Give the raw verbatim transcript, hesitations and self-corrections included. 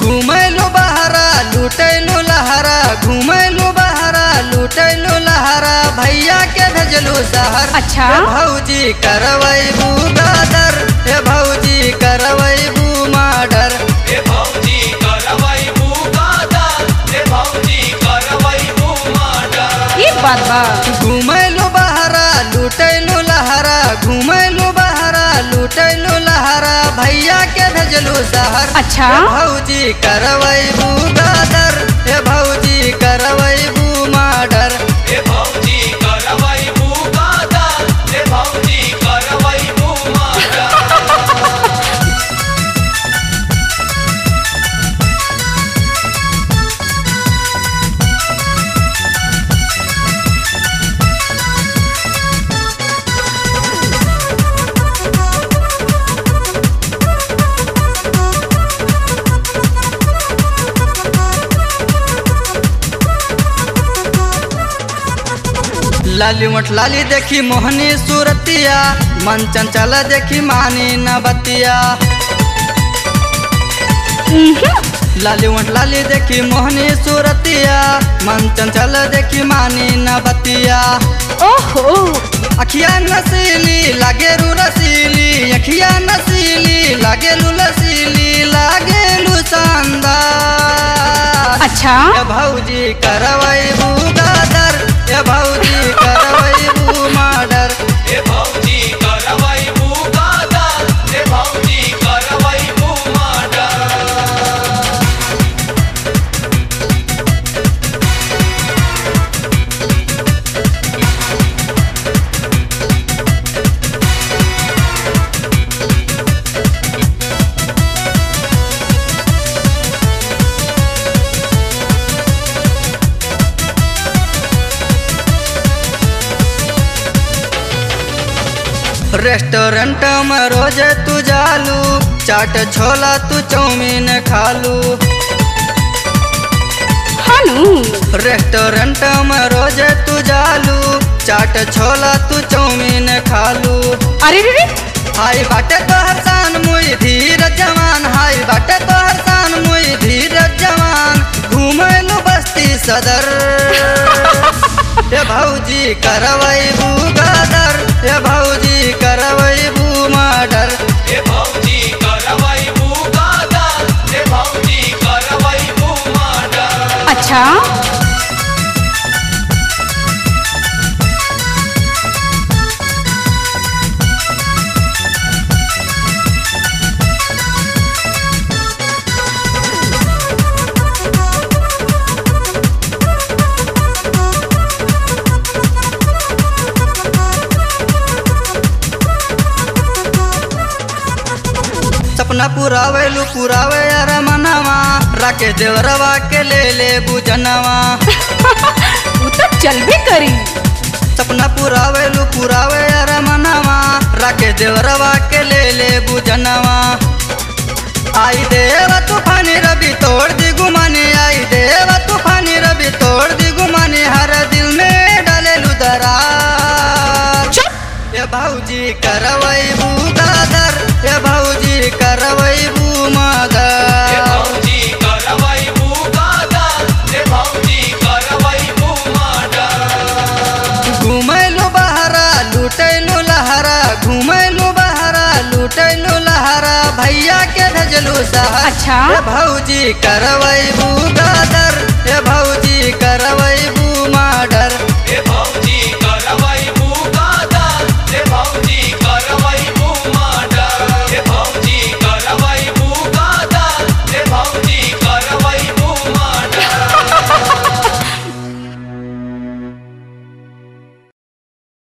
घुमैलू बहरा लुटैलू लहरा घुमैलू बहरा लुटैलू लहरा भैया के भेजलू शहर। अच्छा भौजी करवैबू गादर हे भौजी करवैबू मर्डर। हे भौजी करवैबू गादर हे भौजी करवैबू मर्डर। ये बात बा। घुमैलू बहरा लुटैलू लहरा घुमैलू बहरा लुटैलू लहरा भैया के भेजलू शहर। अच्छा भौजी करवैबू गादर हे भौजी करवैबू मर्डर। हे भौजी करवैबू गादर हे भौजी करवैबू मर्डर। लाली मठ लाली देखी मोहनी सूरतिया मन चंचल देखी मानी न बतिया। लाली मठ लाली देखी मोहनी सूरतिया मन चंचल देखी मानी न बतिया। ओहो अखिया नसीली लागेलू रसीली अखिया नसीली लागेलू रसीली लागेलू शानदार। अच्छा ये भौजी करवैबू गादर ये भौजी करवैबू मर्डर। हे भौजी करवैबू गादर हे भौजी करवैबू मर्डर। रेस्टोरेंट में रोज तू जालू चाट छोला तू चाउमीन खालू। हानू रेस्टोरेंट में रोज तू जालू चाट छोला तू चाउमीन खालू। अरे रे रे हाय बाटे तो हसान मुई धीर जवान हाय बाटे तो हसान मुई धीर जवान घूमैलू बस्ती सदर। ये भौजी करवैबू गादर ये भौजी करवैबू मर्डर। हे भौजी करवैबू गादर हे भौजी करवैबू मर्डर। अच्छा सपना पुरावेलू पुरावे यार मनवा राके देवरवा के ले ले बुझनवा। वो तो चल भी करी। सपना पुरावेलू पुरावे यार मनवा राके देवरवा के ले ले बुझनवा। आई देवा तूफानी रवि तोड़ दी गुमानी आई देवा तूफानी रवि तोड़ दी गुमानी हर दिल में डालेलू दरार। ये भौजी करवैबू गादर ये भौजी करवैबू हे मर्डर। भौजी करवैबू गादर हे भौजी करवैबू मर्डर। घुमैलू बहरा लुटैलू लहरा घुमैलू बहरा लुटैलू लहरा भैया के भेजलू शहर। अच्छा ये भौजी करवैबू गादर ये भौजी करवैबू मर्डर।